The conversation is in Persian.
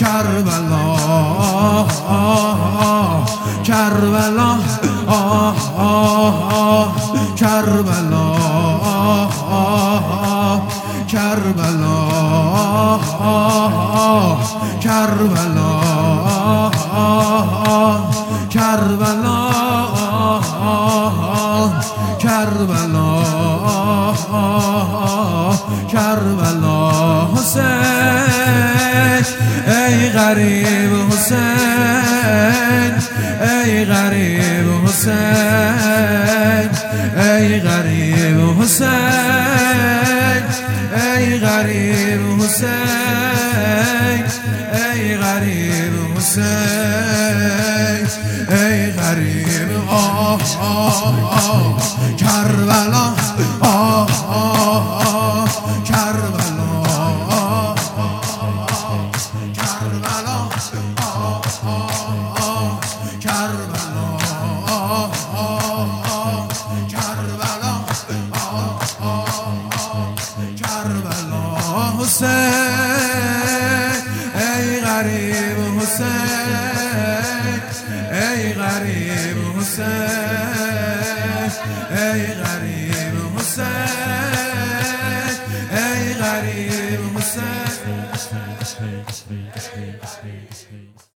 کربلا کربلا کربلا کربلا کربلا کربلا کربلا کربلا حسین ای غریب حسین ای غریب حسین ای غریب حسین ای غریب حسین ای غریب حسین ای غریب کربلا کربلا کربلا کربلا کربلا کربلا حسین ای غریب حسین ای غریب حسین ای غریب حسین ای غریب حسین